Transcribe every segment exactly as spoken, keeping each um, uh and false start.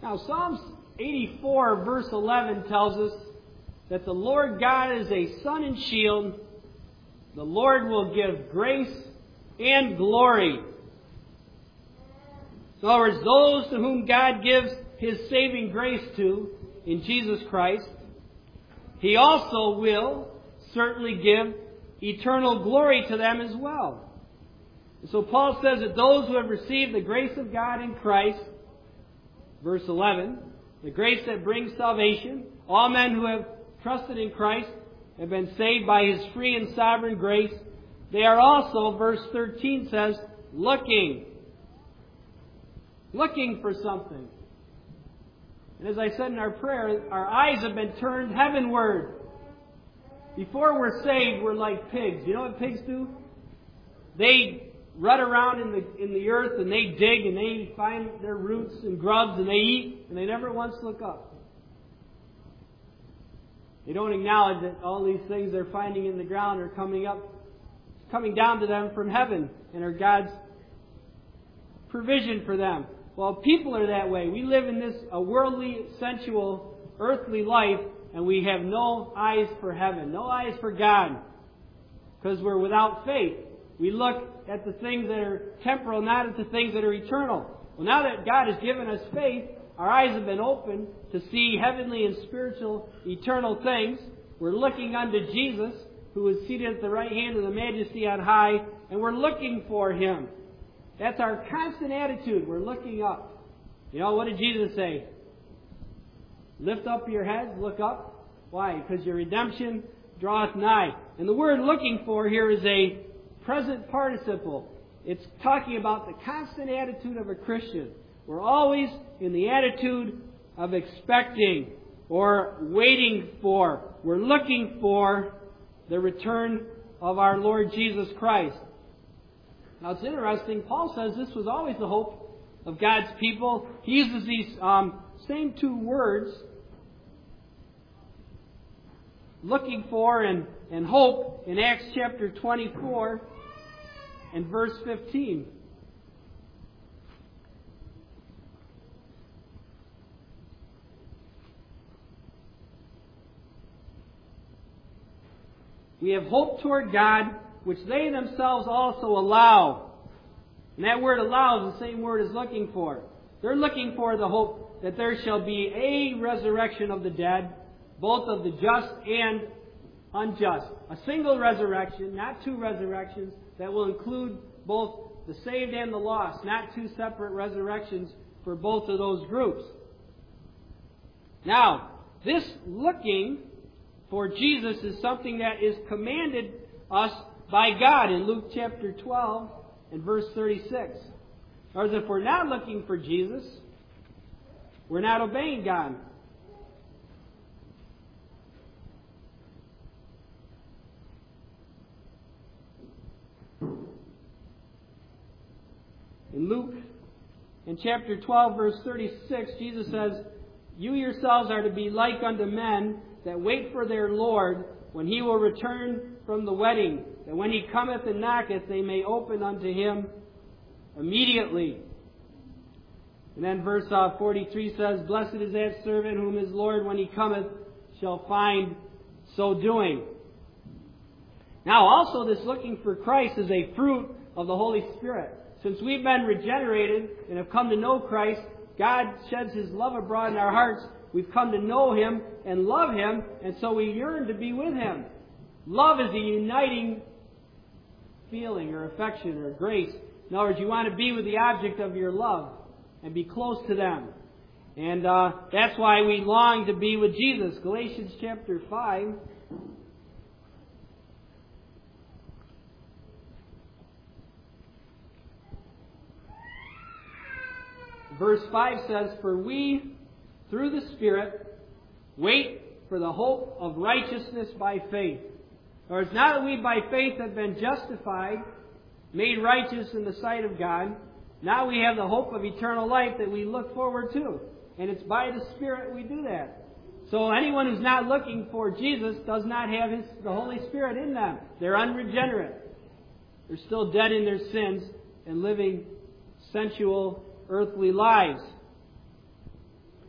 Now, Psalms eighty-four, verse eleven tells us that the Lord God is a sun and shield. The Lord will give grace and glory. In other words, those to whom God gives His saving grace to in Jesus Christ, He also will certainly give eternal glory to them as well. And so Paul says that those who have received the grace of God in Christ, verse eleven, the grace that brings salvation, all men who have trusted in Christ have been saved by His free and sovereign grace. They are also, verse thirteen says, looking. Looking for something. And as I said in our prayer, our eyes have been turned heavenward. Before we're saved, we're like pigs. You know what pigs do? They rut around in the in the earth and they dig and they find their roots and grubs and they eat and they never once look up. They don't acknowledge that all these things they're finding in the ground are coming up, coming down to them from heaven and are God's provision for them. Well, people are that way. We live in this a worldly, sensual, earthly life, and we have no eyes for heaven, no eyes for God, because we're without faith. We look at the things that are temporal, not at the things that are eternal. Well, now that God has given us faith, our eyes have been opened to see heavenly and spiritual, eternal things. We're looking unto Jesus, who is seated at the right hand of the Majesty on high, and we're looking for Him. That's our constant attitude. We're looking up. You know, what did Jesus say? Lift up your heads, look up. Why? Because your redemption draweth nigh. And the word looking for here is a present participle. It's talking about the constant attitude of a Christian. We're always in the attitude of expecting or waiting for. We're looking for the return of our Lord Jesus Christ. Now it's interesting, Paul says this was always the hope of God's people. He uses these um, same two words, looking for and, and hope, in Acts chapter twenty-four and verse fifteen. We have hope toward God, which they themselves also allow. And that word allow is the same word as looking for. They're looking for the hope that there shall be a resurrection of the dead, both of the just and unjust. A single resurrection, not two resurrections, that will include both the saved and the lost, not two separate resurrections for both of those groups. Now, this looking for Jesus is something that is commanded us by God in Luke chapter twelve and verse thirty-six. Or as if we're not looking for Jesus, we're not obeying God. In Luke, in chapter twelve, verse thirty-six, Jesus says, "You yourselves are to be like unto men that wait for their Lord, when He will return from the wedding, that when He cometh and knocketh, they may open unto Him immediately." And then verse uh, forty-three says, "Blessed is that servant whom his Lord, when He cometh, shall find so doing." Now also this looking for Christ is a fruit of the Holy Spirit. Since we've been regenerated and have come to know Christ, God sheds His love abroad in our hearts. We've come to know Him and love Him, and so we yearn to be with Him. Love is a uniting feeling or affection or grace. In other words, you want to be with the object of your love and be close to them. And uh, that's why we long to be with Jesus. Galatians chapter five. Verse five says, "For we, through the Spirit, wait for the hope of righteousness by faith." Or it's not that we by faith have been justified, made righteous in the sight of God. Now we have the hope of eternal life that we look forward to. And it's by the Spirit we do that. So anyone who's not looking for Jesus does not have his, the Holy Spirit in them. They're unregenerate. They're still dead in their sins and living sensual, earthly lives.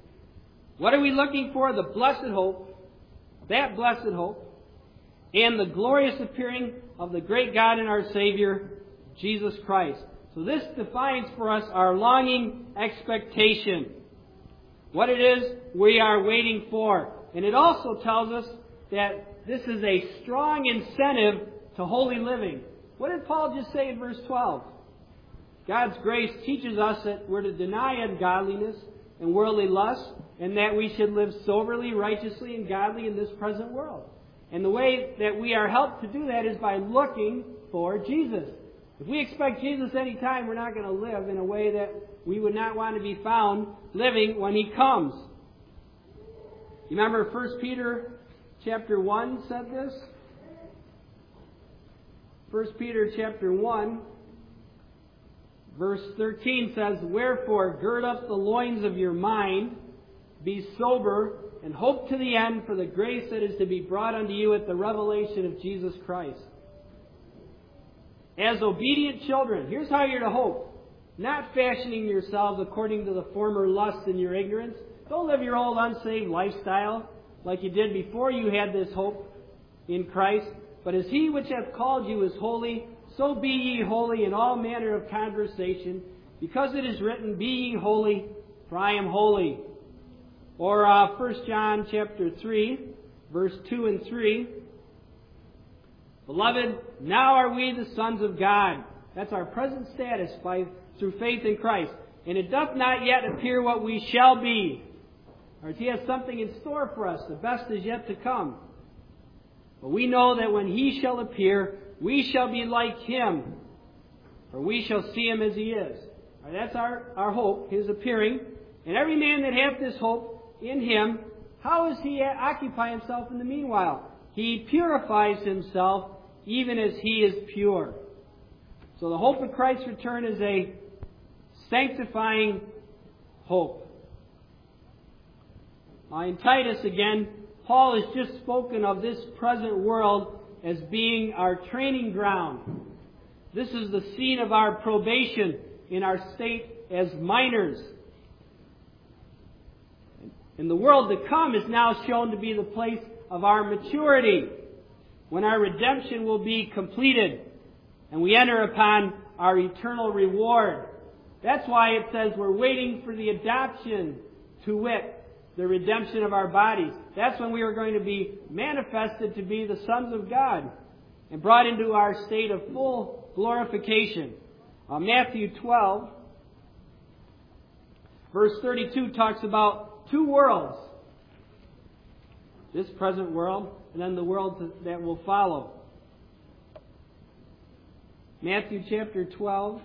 What are we looking for? The blessed hope, that blessed hope, and the glorious appearing of the great God and our Savior, Jesus Christ. So this defines for us our longing expectation, what it is we are waiting for. And it also tells us that this is a strong incentive to holy living. What did Paul just say in verse twelve? God's grace teaches us that we're to deny ungodliness and worldly lust, and that we should live soberly, righteously, and godly in this present world. And the way that we are helped to do that is by looking for Jesus. If we expect Jesus any time, we're not going to live in a way that we would not want to be found living when He comes. You remember First Peter chapter one said this? First Peter chapter one, verse thirteen says, "Wherefore gird up the loins of your mind, be sober, and hope to the end for the grace that is to be brought unto you at the revelation of Jesus Christ." As obedient children, here's how you're to hope. Not fashioning yourselves according to the former lusts in your ignorance. Don't live your old unsaved lifestyle like you did before you had this hope in Christ. But as He which hath called you is holy, so be ye holy in all manner of conversation, because it is written, "Be ye holy, for I am holy." Or uh, First John chapter three, verse two and three. "Beloved, now are we the sons of God." That's our present status by through faith in Christ. "And it doth not yet appear what we shall be." Or He has something in store for us. The best is yet to come. "But we know that when He shall appear, we shall be like Him, for we shall see Him as He is." Right, that's our, our hope, His appearing. "And every man that hath this hope in Him, how does he occupy himself in the meanwhile? He purifies himself even as He is pure." So the hope of Christ's return is a sanctifying hope. Uh, in Titus again, Paul has just spoken of this present world as being our training ground. This is the scene of our probation in our state as minors. And the world to come is now shown to be the place of our maturity, when our redemption will be completed and we enter upon our eternal reward. That's why it says we're waiting for the adoption, to wit, the redemption of our bodies. That's when we are going to be manifested to be the sons of God and brought into our state of full glorification. Uh, Matthew twelve, verse thirty-two talks about two worlds. This present world and then the world that will follow. Matthew chapter twelve.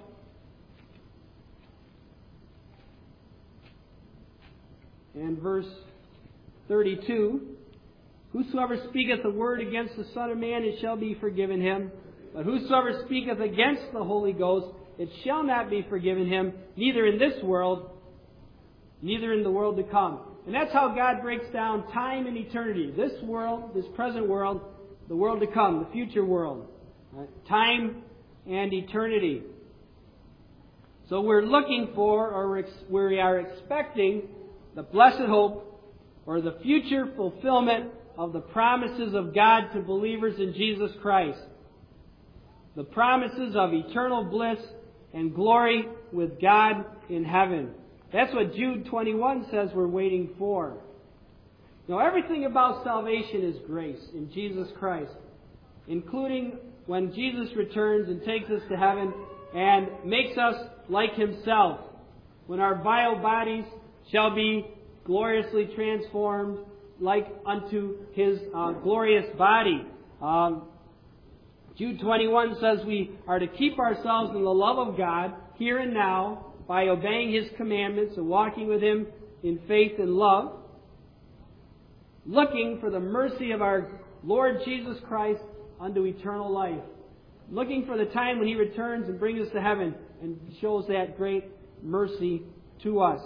And verse thirty-two, "Whosoever speaketh a word against the Son of Man, it shall be forgiven him. But whosoever speaketh against the Holy Ghost, it shall not be forgiven him, neither in this world, neither in the world to come." And that's how God breaks down time and eternity. This world, this present world, the world to come, the future world. Right? Time and eternity. So we're looking for, or we are expecting, the blessed hope, or the future fulfillment of the promises of God to believers in Jesus Christ. The promises of eternal bliss and glory with God in heaven. That's what Jude twenty-one says we're waiting for. Now, everything about salvation is grace in Jesus Christ, including when Jesus returns and takes us to heaven and makes us like Himself, when our vile bodies shall be gloriously transformed like unto His uh, glorious body. Um, Jude twenty-one says we are to keep ourselves in the love of God here and now by obeying His commandments and walking with Him in faith and love, looking for the mercy of our Lord Jesus Christ unto eternal life, looking for the time when He returns and brings us to heaven and shows that great mercy to us.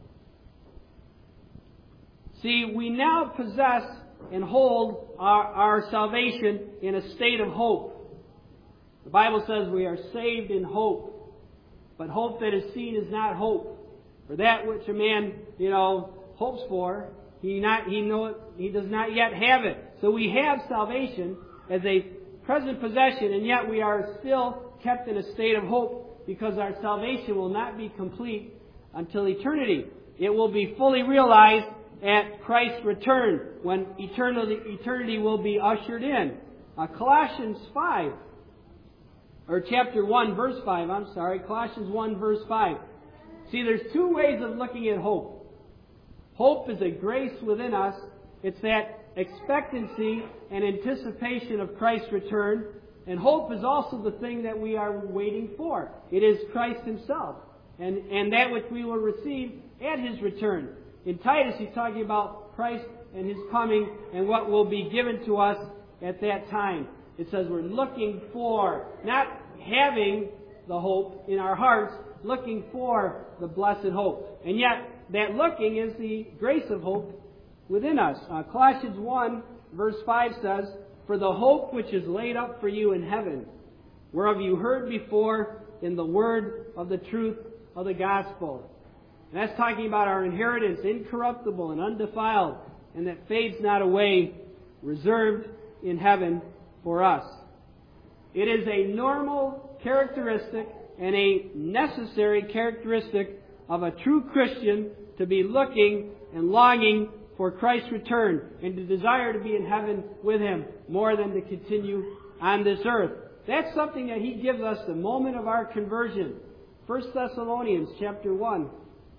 See, we now possess and hold our, our salvation in a state of hope. The Bible says we are saved in hope, but hope that is seen is not hope. For that which a man, you know, hopes for, he not he know he does not yet have it. So we have salvation as a present possession, and yet we are still kept in a state of hope because our salvation will not be complete until eternity. It will be fully realized at Christ's return, when eternity, eternity will be ushered in. Uh, Colossians five, or chapter one, verse five, I'm sorry, Colossians one, verse five. See, there's two ways of looking at hope. Hope is a grace within us. It's that expectancy and anticipation of Christ's return. And hope is also the thing that we are waiting for. It is Christ Himself, and, and that which we will receive at His return. In Titus, he's talking about Christ and His coming and what will be given to us at that time. It says we're looking for, not having the hope in our hearts, looking for the blessed hope. And yet, that looking is the grace of hope within us. Uh, Colossians one, verse five says, "For the hope which is laid up for you in heaven, whereof you heard before in the word of the truth of the gospel." And that's talking about our inheritance, incorruptible and undefiled, and that fades not away, reserved in heaven for us. It is a normal characteristic and a necessary characteristic of a true Christian to be looking and longing for Christ's return and to desire to be in heaven with Him more than to continue on this earth. That's something that He gives us the moment of our conversion. First Thessalonians chapter one.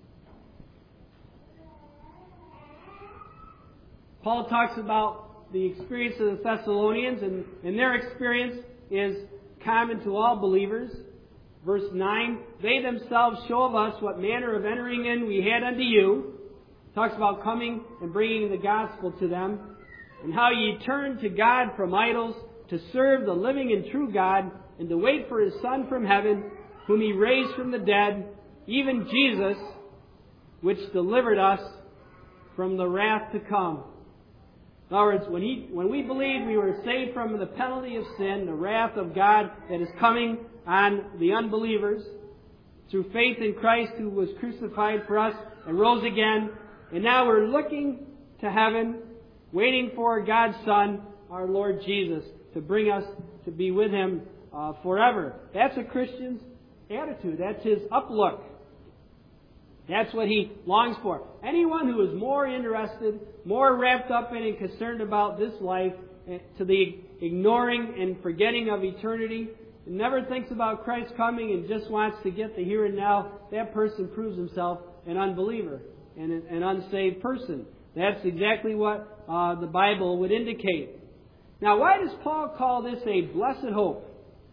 Paul talks about the experience of the Thessalonians, and, and their experience is common to all believers. Verse nine, "They themselves show of us what manner of entering in we had unto you." Talks about coming and bringing the gospel to them. "And how ye turned to God from idols to serve the living and true God, and to wait for His Son from heaven, whom He raised from the dead, even Jesus, which delivered us from the wrath to come." In other words, when, he, when we believed we were saved from the penalty of sin, the wrath of God that is coming on the unbelievers, through faith in Christ who was crucified for us and rose again, and now we're looking to heaven, waiting for God's Son, our Lord Jesus, to bring us to be with Him uh, forever. That's a Christian's attitude. That's his uplook. That's what he longs for. Anyone who is more interested, more wrapped up in and concerned about this life, to the ignoring and forgetting of eternity, and never thinks about Christ coming and just wants to get the here and now, that person proves himself an unbeliever and an unsaved person. That's exactly what uh, the Bible would indicate. Now, why does Paul call this a blessed hope?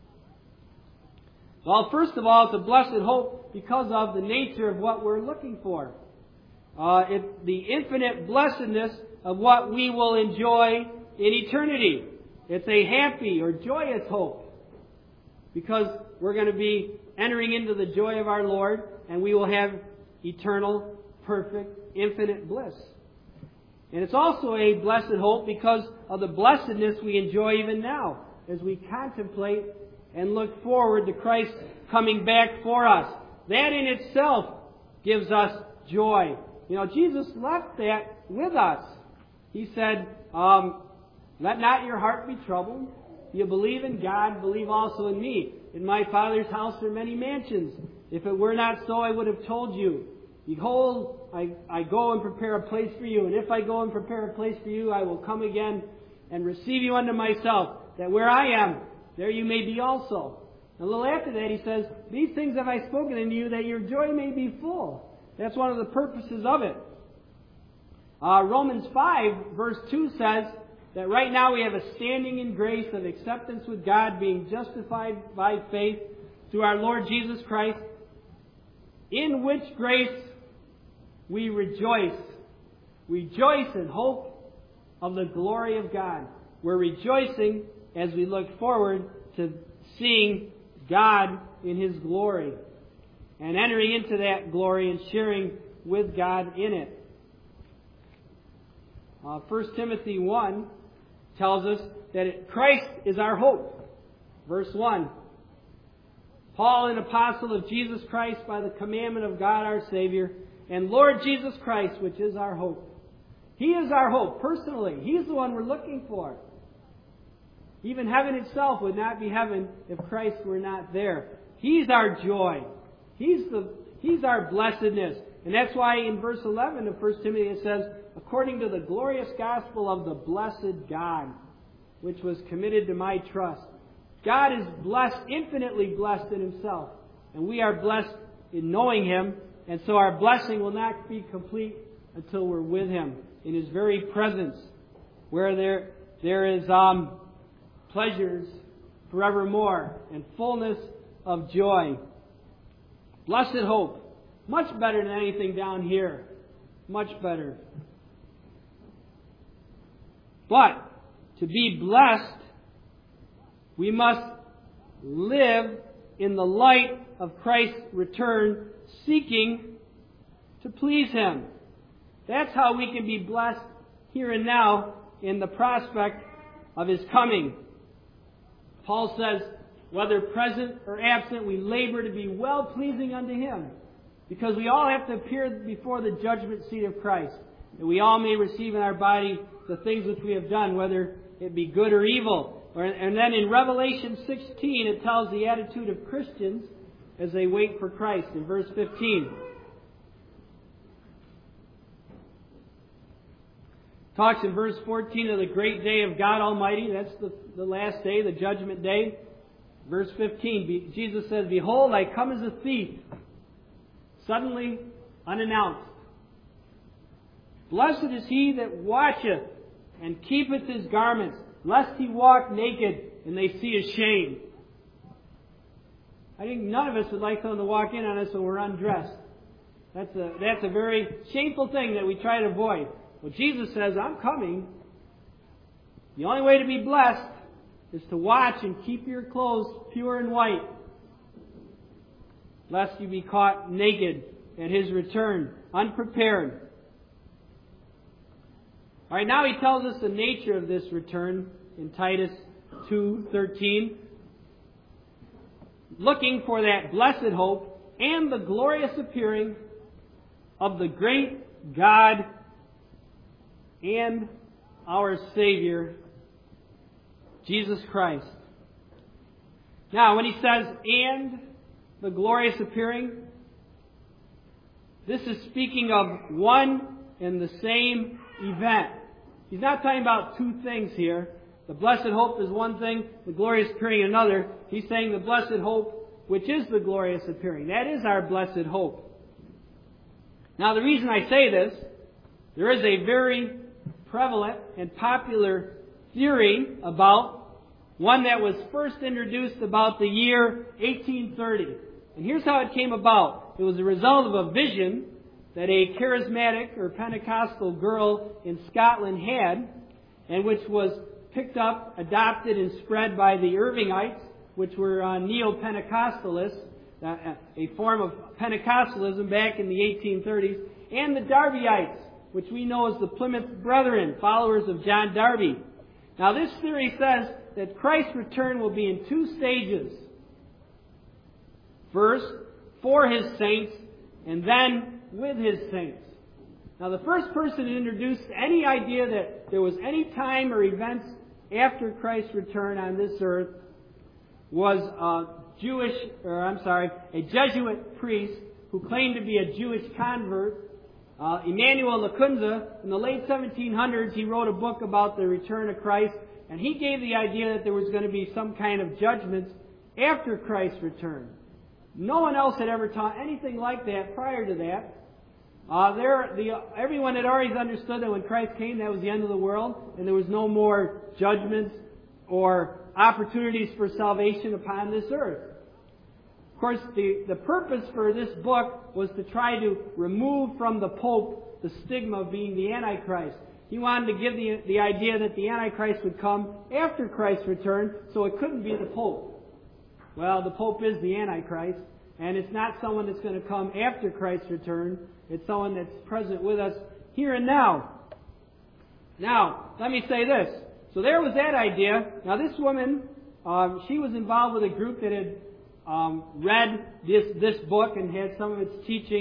Well, first of all, it's a blessed hope because of the nature of what we're looking for. Uh, it, the infinite blessedness of what we will enjoy in eternity. It's a happy or joyous hope because we're going to be entering into the joy of our Lord, and we will have eternal, perfect, infinite bliss. And it's also a blessed hope because of the blessedness we enjoy even now as we contemplate and look forward to Christ coming back for us. That in itself gives us joy. You know, Jesus left that with us. He said, um, "Let not your heart be troubled. You believe in God, believe also in me. In my Father's house are many mansions. If it were not so, I would have told you. Behold, I, I go and prepare a place for you. And if I go and prepare a place for you, I will come again and receive you unto myself, that where I am, there you may be also." A little after that, he says, "These things have I spoken unto you, that your joy may be full." That's one of the purposes of it. Uh, Romans five, verse two says that right now we have a standing in grace of acceptance with God, being justified by faith through our Lord Jesus Christ, in which grace we rejoice. Rejoice in hope of the glory of God. We're rejoicing as we look forward to seeing God in His glory and entering into that glory and sharing with God in it. Uh, First Timothy one tells us that it, Christ is our hope. Verse one, "Paul, an apostle of Jesus Christ by the commandment of God our Savior, and Lord Jesus Christ, which is our hope. He is our hope, personally. He's the one we're looking for. Even heaven itself would not be heaven if Christ were not there. He's our joy. He's the He's our blessedness. And that's why in verse eleven of First Timothy it says, according to the glorious gospel of the blessed God, which was committed to my trust. God is blessed, infinitely blessed in Himself. And we are blessed in knowing Him. And so our blessing will not be complete until we're with Him in His very presence, where there there is um, pleasures forevermore and fullness of joy. Blessed hope. Much better than anything down here. Much better. But to be blessed, we must live in the light of Christ's return, seeking to please Him. That's how we can be blessed here and now in the prospect of His coming. Paul says, whether present or absent, we labor to be well-pleasing unto Him, because we all have to appear before the judgment seat of Christ, that we all may receive in our body the things which we have done, whether it be good or evil. And then in Revelation sixteen, it tells the attitude of Christians as they wait for Christ in verse fifteen. Talks in verse fourteen of the great day of God Almighty. That's the, the last day, the judgment day. Verse fifteen, Jesus says, behold, I come as a thief, suddenly, unannounced. Blessed is he that watcheth and keepeth his garments, lest he walk naked and they see his shame. I think none of us would like someone to walk in on us when we're undressed. That's a, that's a very shameful thing that we try to avoid. Well, Jesus says, I'm coming. The only way to be blessed is to watch and keep your clothes pure and white, lest you be caught naked at His return, unprepared. All right, now he tells us the nature of this return in Titus two thirteen. Looking for that blessed hope and the glorious appearing of the great God and our Savior, Jesus Christ. Now, when he says, and the glorious appearing, this is speaking of one and the same event. He's not talking about two things here. The blessed hope is one thing, the glorious appearing another. He's saying the blessed hope, which is the glorious appearing. That is our blessed hope. Now, the reason I say this, there is a very prevalent and popular theory about one that was first introduced about the year eighteen thirty. And here's how it came about. It was a result of a vision that a charismatic or Pentecostal girl in Scotland had, and which was picked up, adopted, and spread by the Irvingites, which were uh, Neo-Pentecostalists, uh, a form of Pentecostalism back in the eighteen thirties, and the Darbyites, which we know as the Plymouth Brethren, followers of John Darby. Now, this theory says that Christ's return will be in two stages. First, for His saints, and then with His saints. Now, the first person to introduce any idea that there was any time or events after Christ's return on this earth was a Jewish, or I'm sorry, a Jesuit priest who claimed to be a Jewish convert. Uh, Emmanuel Lacunza, in the late seventeen hundreds, he wrote a book about the return of Christ, and he gave the idea that there was going to be some kind of judgment after Christ's return. No one else had ever taught anything like that prior to that. Uh, there, the, everyone had already understood that when Christ came, that was the end of the world, and there was no more judgments or opportunities for salvation upon this earth. Of course, the, the purpose for this book was to try to remove from the Pope the stigma of being the Antichrist. He wanted to give the, the idea that the Antichrist would come after Christ's return, so it couldn't be the Pope. Well, the Pope is the Antichrist, and it's not someone that's going to come after Christ's return. It's someone that's present with us here and now. Now, let me say this. So there was that idea. Now, this woman, um, she was involved with a group that had um, read this, this book and had some of its teachings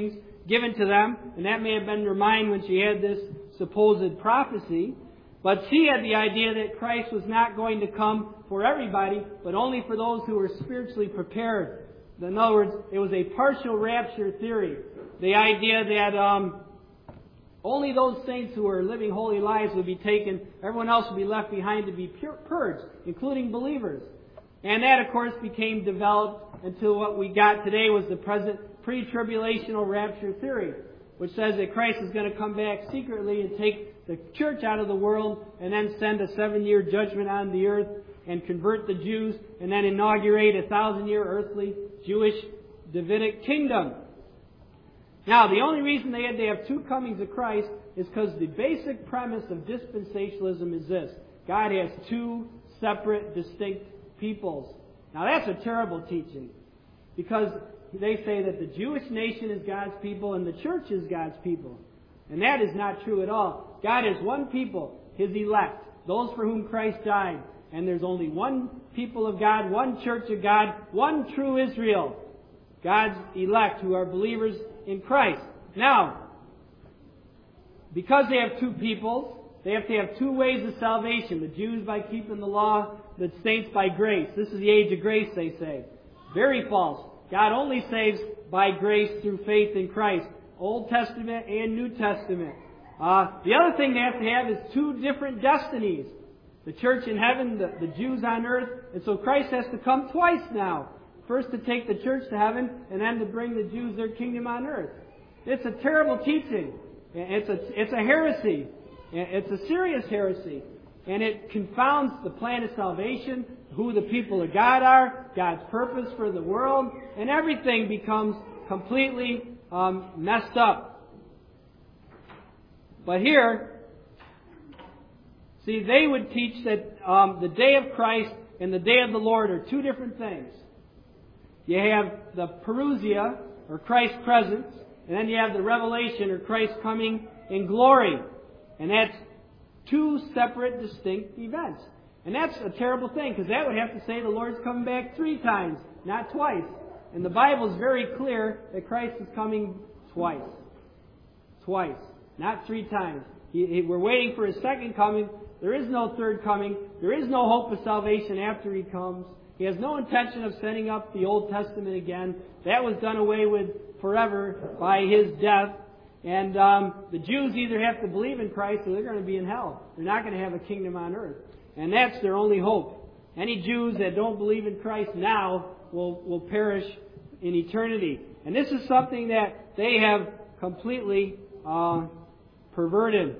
given to them, and that may have been her mind when she had this supposed prophecy. But she had the idea that Christ was not going to come for everybody, but only for those who were spiritually prepared. In other words, it was a partial rapture theory. The idea that um, only those saints who were living holy lives would be taken, everyone else would be left behind to be pure, purged, including believers. And that, of course, became developed until what we got today was the present pre-tribulational rapture theory, which says that Christ is going to come back secretly and take the church out of the world and then send a seven-year judgment on the earth and convert the Jews and then inaugurate a thousand-year earthly Jewish Davidic kingdom. Now, the only reason they had to have two comings of Christ is because the basic premise of dispensationalism is this: God has two separate, distinct peoples. Now, that's a terrible teaching, because they say that the Jewish nation is God's people and the church is God's people. And that is not true at all. God is one people, His elect, those for whom Christ died. And there's only one people of God, one church of God, one true Israel, God's elect who are believers in Christ. Now, because they have two peoples, they have to have two ways of salvation. The Jews by keeping the law, the saints by grace. This is the age of grace, they say. Very false. God only saves by grace through faith in Christ. Old Testament and New Testament. Uh, the other thing they have to have is two different destinies. The church in heaven, the, the Jews on earth. And so Christ has to come twice now. First to take the church to heaven, and then to bring the Jews their kingdom on earth. It's a terrible teaching. It's a, it's a heresy. It's a serious heresy. And it confounds the plan of salvation, who the people of God are, God's purpose for the world, and everything becomes completely um, messed up. But here, see, they would teach that um, the day of Christ and the day of the Lord are two different things. You have the parousia, or Christ's presence, and then you have the revelation, or Christ coming in glory. And that's two separate, distinct events. And that's a terrible thing, because that would have to say the Lord's coming back three times, not twice. And the Bible is very clear that Christ is coming twice. Twice. Not three times. He, he, we're waiting for His second coming. There is no third coming. There is no hope of salvation after He comes. He has no intention of setting up the Old Testament again. That was done away with forever by His death. And um, the Jews either have to believe in Christ or they're going to be in hell. They're not going to have a kingdom on earth. And that's their only hope. Any Jews that don't believe in Christ now will, will perish in eternity. And this is something that they have completely uh, perverted.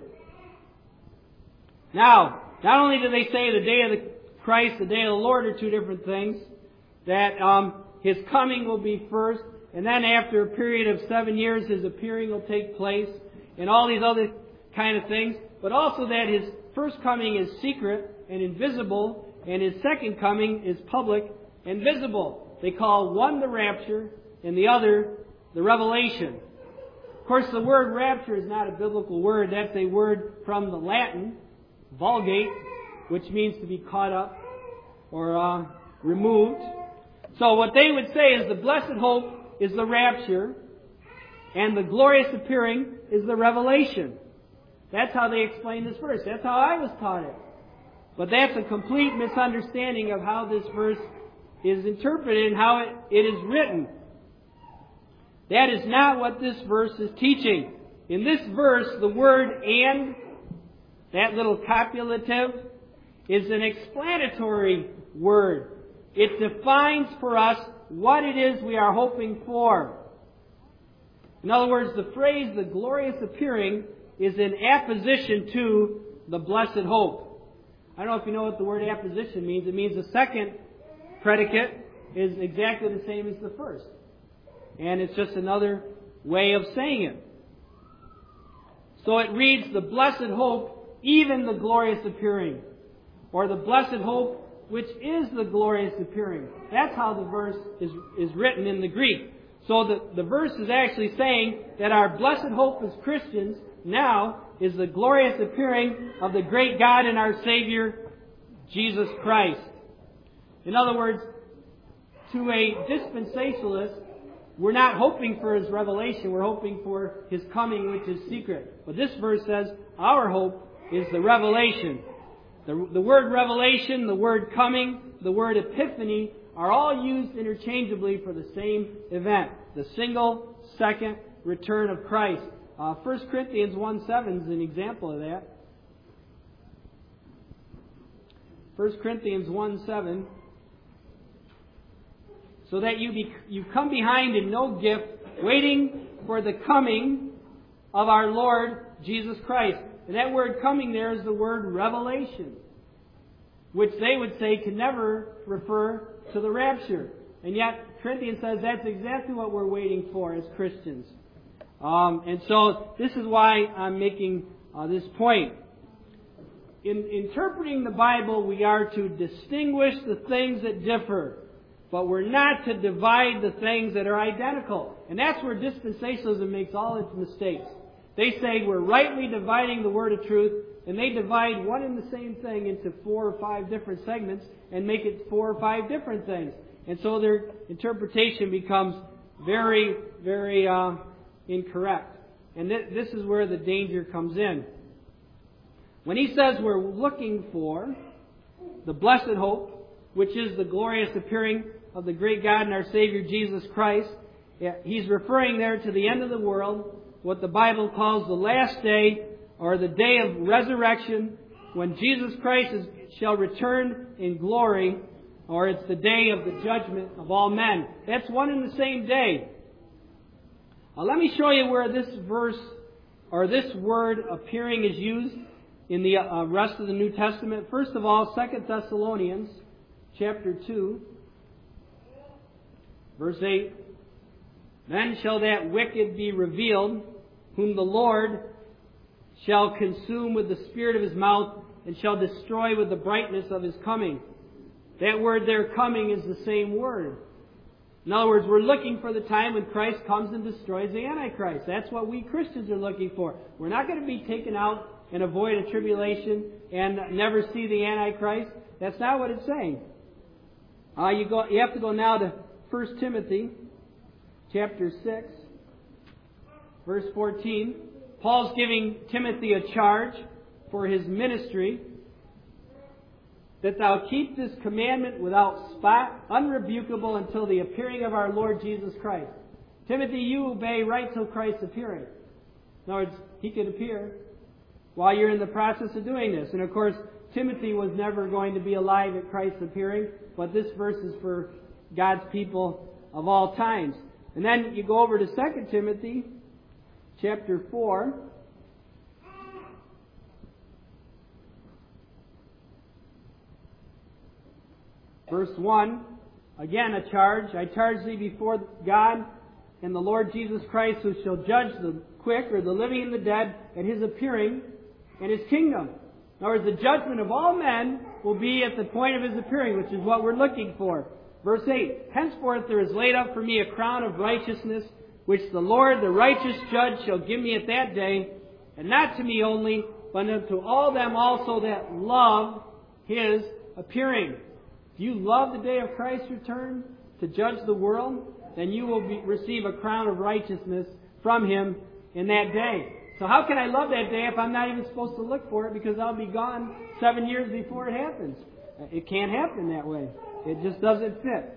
Now, not only do they say the day of the Christ, the day of the Lord are two different things, that um, His coming will be first, and then after a period of seven years, His appearing will take place, and all these other kind of things, but also that His first coming is secret and invisible, and His second coming is public and visible. They call one the rapture, and the other the revelation. Of course, the word rapture is not a biblical word. That's a word from the Latin, vulgate, which means to be caught up or uh, removed. So what they would say is the blessed hope is the rapture, and the glorious appearing is the revelation. That's how they explain this verse. That's how I was taught it. But that's a complete misunderstanding of how this verse is interpreted and how it, it is written. That is not what this verse is teaching. In this verse, the word "and," that little copulative, is an explanatory word. It defines for us what it is we are hoping for. In other words, the phrase "the glorious appearing" is in apposition to the blessed hope. I don't know if you know what the word apposition means. It means the second predicate is exactly the same as the first. And it's just another way of saying it. So it reads, "the blessed hope, even the glorious appearing." Or "the blessed hope, which is the glorious appearing." That's how the verse is, is written in the Greek. So the, the verse is actually saying that our blessed hope as Christians now is the glorious appearing of the great God and our Savior, Jesus Christ. In other words, to a dispensationalist, we're not hoping for His revelation. We're hoping for His coming, which is secret. But this verse says our hope is the revelation. The, the word revelation, the word coming, the word epiphany are all used interchangeably for the same event. The single second return of Christ. Uh, First Corinthians one seven is an example of that. First Corinthians one seven. So that you be, you come behind in no gift, waiting for the coming of our Lord Jesus Christ. And that word coming there is the word revelation, which they would say can never refer to the rapture. And yet, Corinthians says that's exactly what we're waiting for as Christians. Um, and so, this is why I'm making uh, this point. In interpreting the Bible, we are to distinguish the things that differ, but we're not to divide the things that are identical. And that's where dispensationalism makes all its mistakes. They say we're rightly dividing the word of truth, and they divide one and the same thing into four or five different segments and make it four or five different things. And so their interpretation becomes very, very uh, incorrect. And th- this is where the danger comes in. When he says we're looking for the blessed hope, which is the glorious appearing of the great God and our Savior Jesus Christ, he's referring there to the end of the world, what the Bible calls the last day, or the day of resurrection, when Jesus Christ is, shall return in glory, or it's the day of the judgment of all men. That's one and the same day. Now, let me show you where this verse, or this word appearing, is used in the uh, rest of the New Testament. First of all, Second Thessalonians chapter two, verse eight. Then shall that wicked be revealed, whom the Lord shall consume with the spirit of His mouth, and shall destroy with the brightness of His coming. That word there, coming, is the same word. In other words, we're looking for the time when Christ comes and destroys the Antichrist. That's what we Christians are looking for. We're not going to be taken out and avoid a tribulation and never see the Antichrist. That's not what it's saying. Uh, you go. You have to go now to First Timothy chapter six, verse fourteen. Paul's giving Timothy a charge for his ministry, that thou keep this commandment without spot, unrebukable, until the appearing of our Lord Jesus Christ. Timothy, you obey right till Christ's appearing. In other words, He could appear while you're in the process of doing this. And of course, Timothy was never going to be alive at Christ's appearing, but this verse is for God's people of all times. And then you go over to Second Timothy chapter four. Verse one, again a charge. I charge thee before God and the Lord Jesus Christ, who shall judge the quick, or the living and the dead, at His appearing and His kingdom. In other words, the judgment of all men will be at the point of His appearing, which is what we're looking for. Verse eight, henceforth there is laid up for me a crown of righteousness, which the Lord, the righteous judge, shall give me at that day, and not to me only, but unto all them also that love His appearing. If you love the day of Christ's return to judge the world, then you will be, receive a crown of righteousness from Him in that day. So how can I love that day if I'm not even supposed to look for it, because I'll be gone seven years before it happens? It can't happen that way. It just doesn't fit.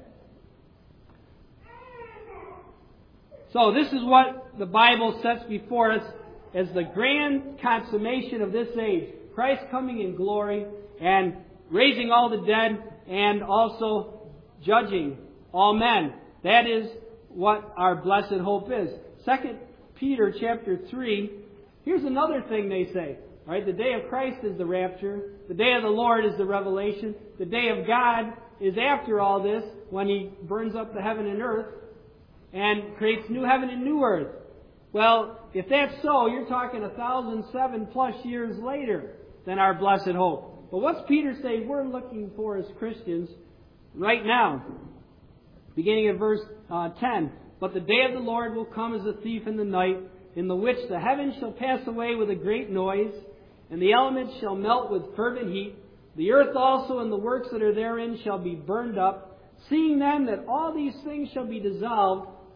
So this is what the Bible sets before us as the grand consummation of this age. Christ coming in glory and raising all the dead, and also judging all men. That is what our blessed hope is. Second Peter chapter three, here's another thing they say. All right, the day of Christ is the rapture. The day of the Lord is the revelation. The day of God is after all this, when He burns up the heaven and earth and creates new heaven and new earth. Well, if that's so, you're talking a thousand seven plus years later than our blessed hope. But what's Peter say we're looking for as Christians right now? Beginning at verse uh, ten. But the day of the Lord will come as a thief in the night, in the which the heavens shall pass away with a great noise, and the elements shall melt with fervent heat. The earth also and the works that are therein shall be burned up. Seeing then that all these things shall be dissolved,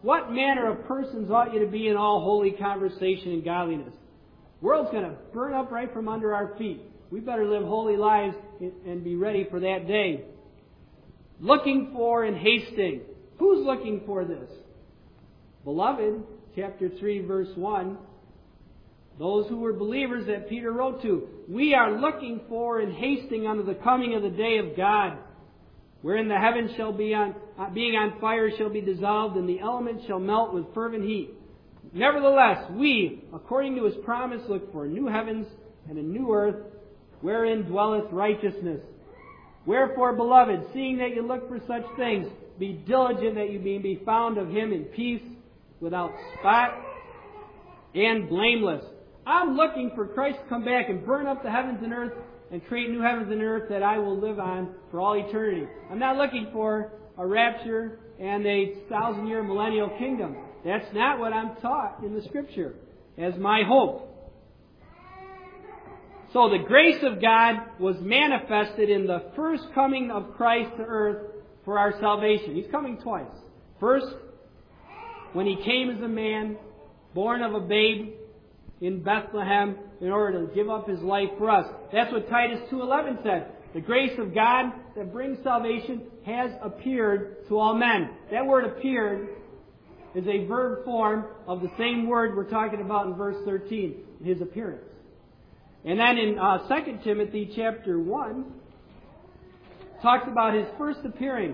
what manner of persons ought you to be in all holy conversation and godliness? The world's going to burn up right from under our feet. We better live holy lives and be ready for that day. Looking for and hasting. Who's looking for this? Beloved, chapter three, verse one. Those who were believers that Peter wrote to. We are looking for and hasting unto the coming of the day of God, wherein the heavens shall be on, uh, being on fire shall be dissolved, and the elements shall melt with fervent heat. Nevertheless, we, according to His promise, look for new heavens and a new earth, wherein dwelleth righteousness. Wherefore, beloved, seeing that you look for such things, be diligent that you may be found of Him in peace, without spot, and blameless. I'm looking for Christ to come back and burn up the heavens and earth and create new heavens and earth that I will live on for all eternity. I'm not looking for a rapture and a thousand-year millennial kingdom. That's not what I'm taught in the Scripture as my hope. So the grace of God was manifested in the first coming of Christ to earth for our salvation. He's coming twice. First, when He came as a man, born of a babe in Bethlehem, in order to give up His life for us. That's what Titus two eleven said. The grace of God that brings salvation has appeared to all men. That word appeared is a verb form of the same word we're talking about in verse thirteen, His appearance. And then in uh, Second Timothy chapter one, talks about His first appearing.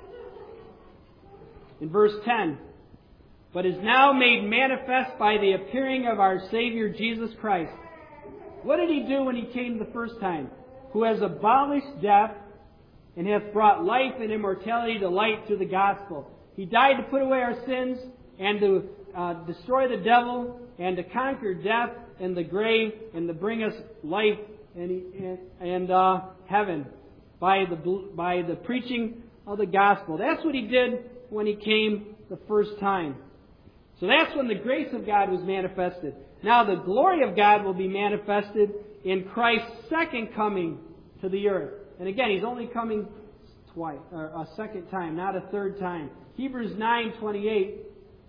In verse ten, but is now made manifest by the appearing of our Savior Jesus Christ. What did He do when He came the first time? Who has abolished death and hath brought life and immortality to light through the gospel. He died to put away our sins and to uh, destroy the devil and to conquer death and the grave and to bring us life and, and, and uh, heaven by the, by the preaching of the gospel. That's what He did when He came the first time. So that's when the grace of God was manifested. Now the glory of God will be manifested in Christ's second coming to the earth. And again, He's only coming twice, or a second time, not a third time. Hebrews nine twenty-eight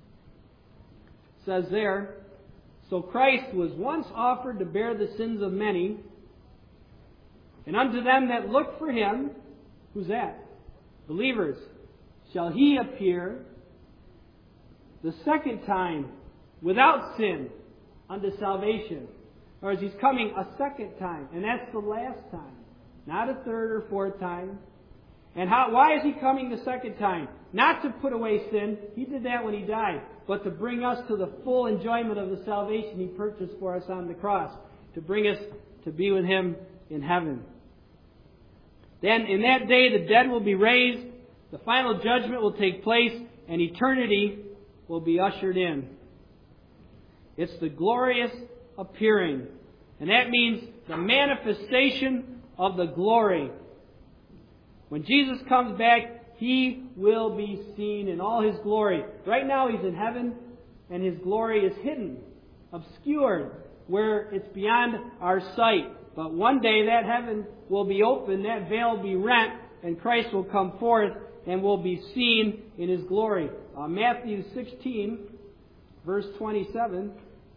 says there, so Christ was once offered to bear the sins of many, and unto them that look for Him, who's that? Believers, shall He appear the second time without sin unto salvation. Or as He's coming a second time, and that's the last time, not a third or fourth time. And how, why is He coming the second time? Not to put away sin. He did that when He died. But to bring us to the full enjoyment of the salvation He purchased for us on the cross. To bring us to be with Him in heaven. Then in that day the dead will be raised, the final judgment will take place, and eternity will be ushered in. It's the glorious appearing. And that means the manifestation of the glory. When Jesus comes back, He will be seen in all His glory. Right now He's in heaven, and His glory is hidden, obscured, where it's beyond our sight. But one day that heaven will be open, that veil will be rent, and Christ will come forth and will be seen in His glory. Uh, Matthew sixteen, verse twenty-seven.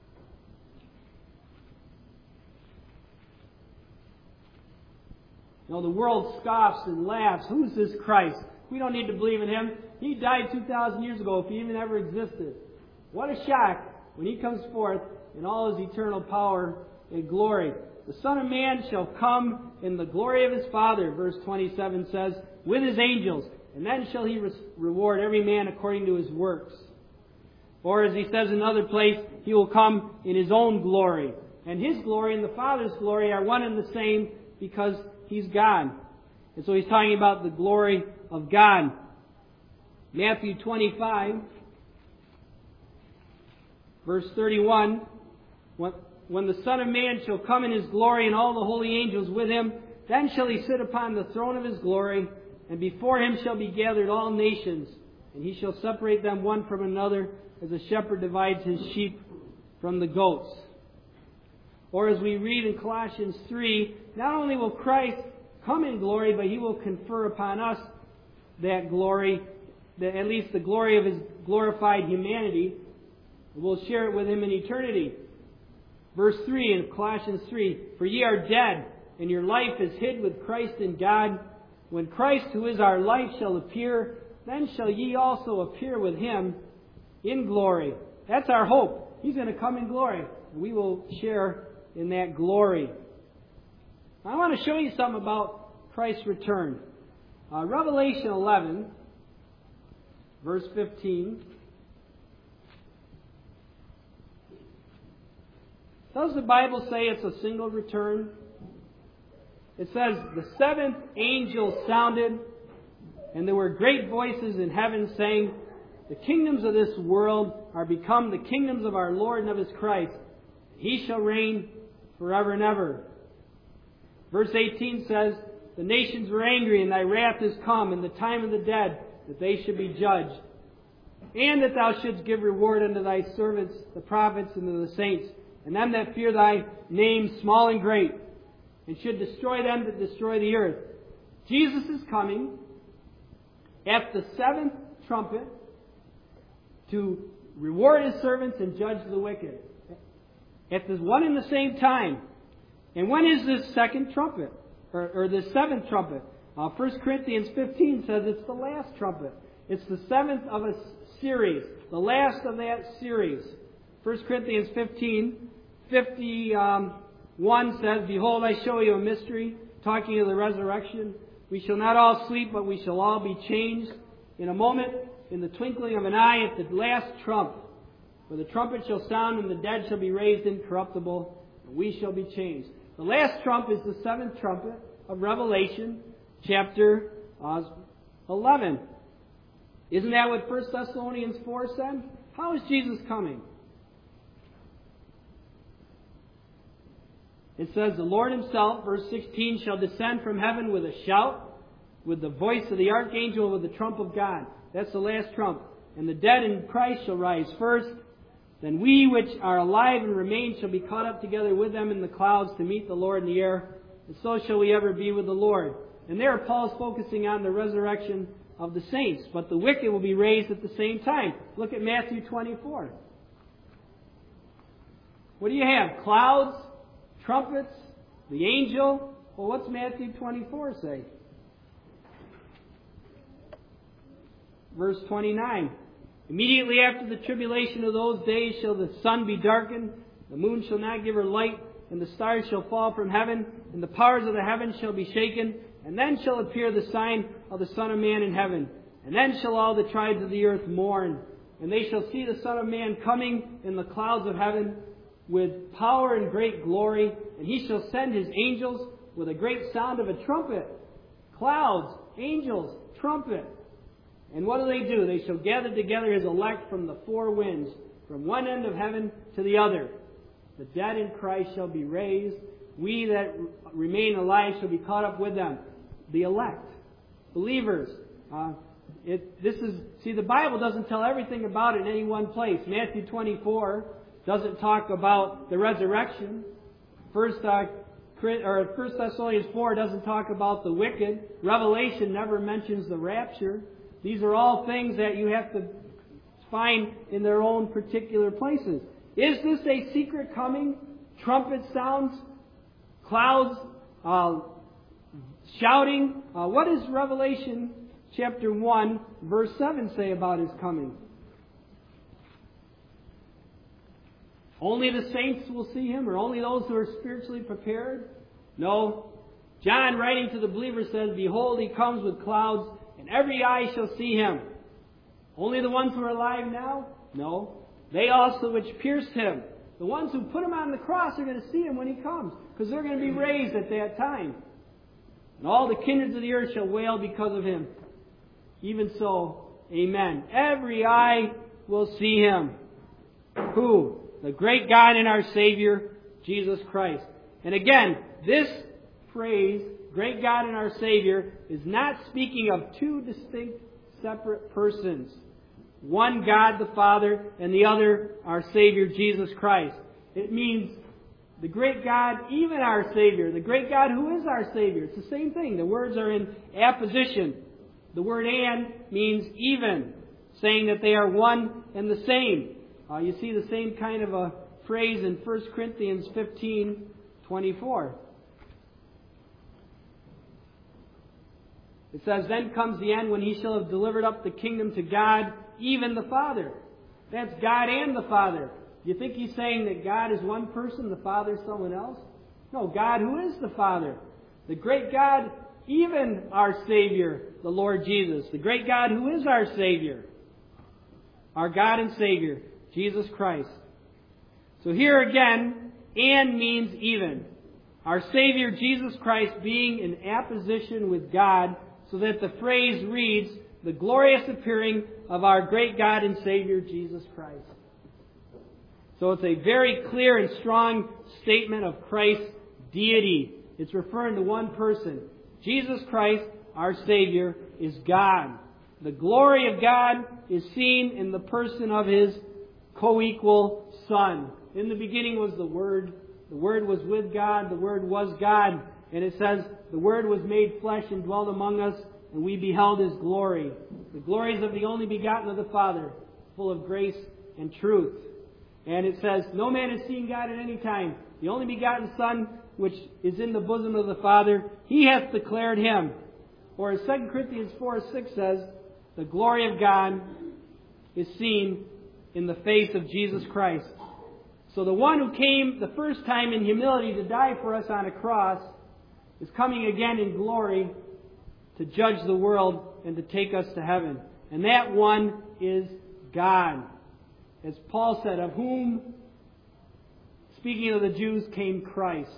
You know, the world scoffs and laughs. Who's this Christ? We don't need to believe in Him. He died two thousand years ago, if He even ever existed. What a shock when He comes forth in all His eternal power and glory. The Son of Man shall come in the glory of His Father, verse twenty-seven says, with His angels, and then shall He re- reward every man according to his works. Or as He says in another place, He will come in His own glory. And His glory and the Father's glory are one and the same because He's God. And so He's talking about the glory of God. Matthew twenty-five, verse thirty-one. When, when the Son of Man shall come in His glory and all the holy angels with Him, then shall He sit upon the throne of His glory, and before Him shall be gathered all nations, and He shall separate them one from another, as a shepherd divides his sheep from the goats. Or as we read in Colossians three, not only will Christ come in glory, but He will confer upon us that glory the, at least the glory of His glorified humanity. We'll share it with Him in eternity. Verse three in Colossians three, for ye are dead, and your life is hid with Christ in God. When Christ, who is our life, shall appear, then shall ye also appear with Him in glory. That's our hope. He's going to come in glory. We will share in that glory. I want to show you something about Christ's return. Uh, Revelation eleven, verse fifteen. Does the Bible say it's a single return? It says, the seventh angel sounded, and there were great voices in heaven saying, the kingdoms of this world are become the kingdoms of our Lord and of His Christ. He shall reign forever and ever. Verse eighteen says, the nations were angry, and thy wrath is come, and the time of the dead, that they should be judged. And that thou shouldst give reward unto thy servants, the prophets, and to the saints, and them that fear thy name, small and great, and should destroy them that destroy the earth. Jesus is coming at the seventh trumpet to reward His servants and judge the wicked. At the one and the same time. And when is this second trumpet? Or, or the seventh trumpet? Uh, First Corinthians fifteen says it's the last trumpet. It's the seventh of a series. The last of that series. First Corinthians fifteen, fifty-one says, behold, I show you a mystery, talking of the resurrection. We shall not all sleep, but we shall all be changed in a moment, in the twinkling of an eye, at the last trump. For the trumpet shall sound, and the dead shall be raised incorruptible, and we shall be changed. The last trump is the seventh trumpet of Revelation, chapter uh, eleven. Isn't that what First Thessalonians four said? How is Jesus coming? It says, the Lord Himself, verse sixteen, shall descend from heaven with a shout, with the voice of the archangel, with the trump of God. That's the last trump. And the dead in Christ shall rise first. Then we which are alive and remain shall be caught up together with them in the clouds to meet the Lord in the air. And so shall we ever be with the Lord. And there Paul's focusing on the resurrection of the saints. But the wicked will be raised at the same time. Look at Matthew twenty-four. What do you have? Clouds? Trumpets? The angel? Well, what's Matthew twenty-four say? Verse twenty-nine. Immediately after the tribulation of those days shall the sun be darkened, the moon shall not give her light, and the stars shall fall from heaven, and the powers of the heavens shall be shaken, and then shall appear the sign of the Son of Man in heaven. And then shall all the tribes of the earth mourn, and they shall see the Son of Man coming in the clouds of heaven with power and great glory, and He shall send His angels with a great sound of a trumpet. Clouds, angels, trumpet. And what do they do? They shall gather together His elect from the four winds, from one end of heaven to the other. The dead in Christ shall be raised. We that remain alive shall be caught up with them. The elect. Believers. Uh, it, this is, see, the Bible doesn't tell everything about it in any one place. Matthew twenty-four doesn't talk about the resurrection. First, uh, or First Thessalonians four doesn't talk about the wicked. Revelation never mentions the rapture. These are all things that you have to find in their own particular places. Is this a secret coming? Trumpet sounds? Clouds? Uh, shouting? Uh, what does Revelation chapter one, verse seven say about His coming? Only the saints will see Him, or only those who are spiritually prepared? No. John, writing to the believers, says, behold, He comes with clouds, and every eye shall see Him. Only the ones who are alive now? No. They also which pierced Him. The ones who put Him on the cross are going to see Him when He comes, because they're going to be raised at that time. And all the kindreds of the earth shall wail because of Him. Even so, amen. Every eye will see Him. Who? The great God and our Savior, Jesus Christ. And again, this phrase, great God and our Savior, is not speaking of two distinct, separate persons. One God the Father and the other our Savior Jesus Christ. It means the great God, even our Savior. The great God who is our Savior. It's the same thing. The words are in apposition. The word and means even, saying that they are one and the same. Uh, you see the same kind of a phrase in First Corinthians fifteen twenty-four. It says, then comes the end when he shall have delivered up the kingdom to God, even the Father. That's God and the Father. Do you think he's saying that God is one person, the Father is someone else? No, God who is the Father. The great God, even our Savior, the Lord Jesus. The great God who is our Savior. Our God and Savior, Jesus Christ. So here again, and means even. Our Savior, Jesus Christ, being in apposition with God, so that the phrase reads, the glorious appearing of our great God and Savior, Jesus Christ. So it's a very clear and strong statement of Christ's deity. It's referring to one person. Jesus Christ, our Savior, is God. The glory of God is seen in the person of His co-equal Son. In the beginning was the Word. The Word was with God. The Word was God. And it says, the Word was made flesh and dwelt among us, and we beheld His glory. The glories of the only begotten of the Father, full of grace and truth. And it says, no man has seen God at any time. The only begotten Son, which is in the bosom of the Father, He hath declared Him. Or as Second Corinthians four six says, the glory of God is seen in the face of Jesus Christ. So the one who came the first time in humility to die for us on a cross is coming again in glory to judge the world and to take us to heaven. And that one is God. As Paul said, of whom, speaking of the Jews, came Christ,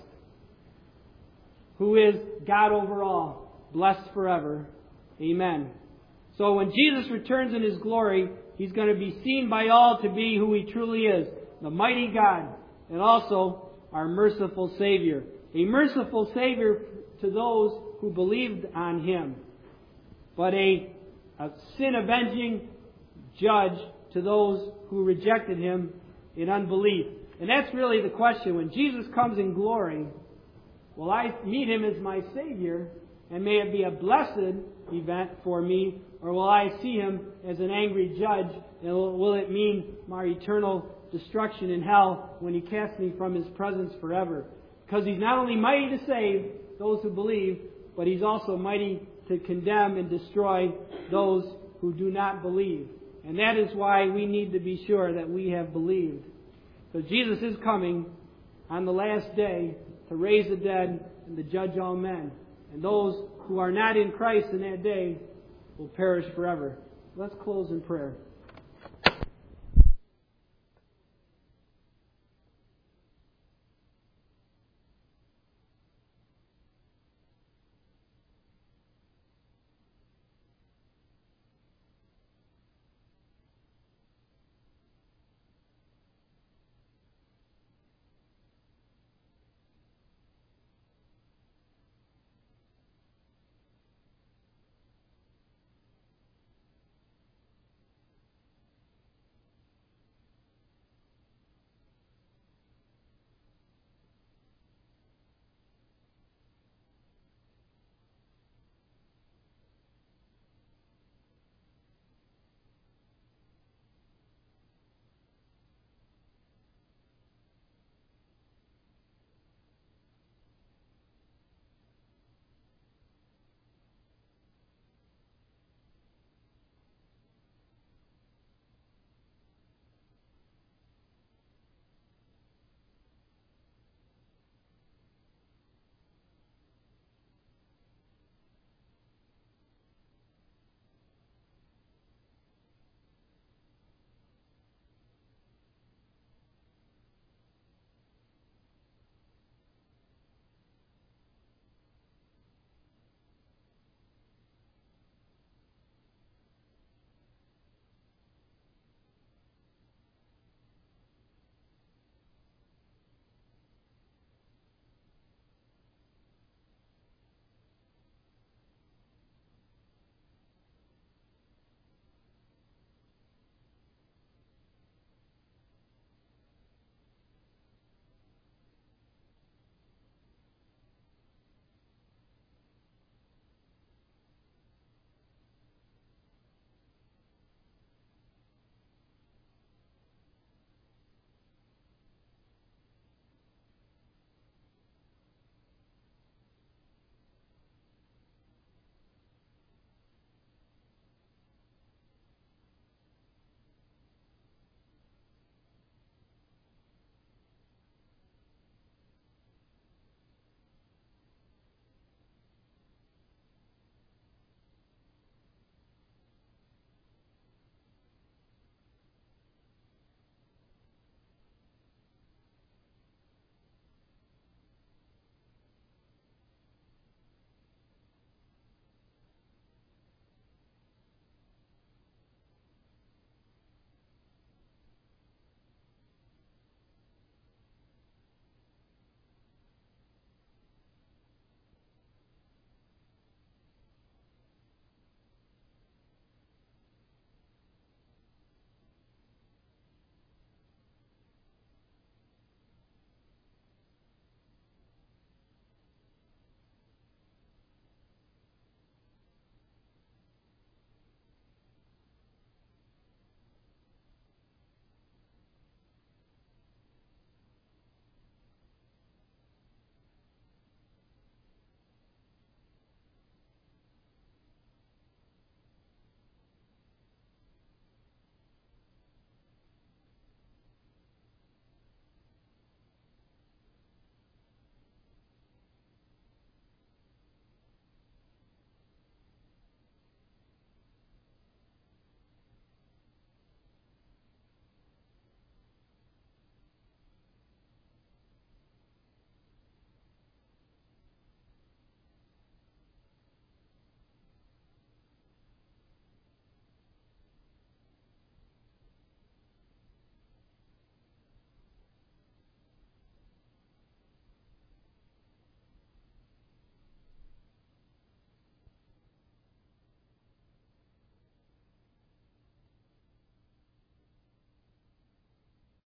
who is God over all, blessed forever. Amen. So when Jesus returns in His glory, He's going to be seen by all to be who He truly is, the mighty God, and also our merciful Savior. A merciful Savior to those who believed on Him, but a, a sin-avenging judge to those who rejected Him in unbelief. And that's really the question. When Jesus comes in glory, will I meet Him as my Savior, and may it be a blessed event for me, or will I see Him as an angry judge, and will it mean my eternal destruction in hell when He casts me from His presence forever? Because He's not only mighty to save those who believe, but He's also mighty to condemn and destroy those who do not believe. And that is why we need to be sure that we have believed. Because Jesus is coming on the last day to raise the dead and to judge all men. And those who are not in Christ in that day will perish forever. Let's close in prayer.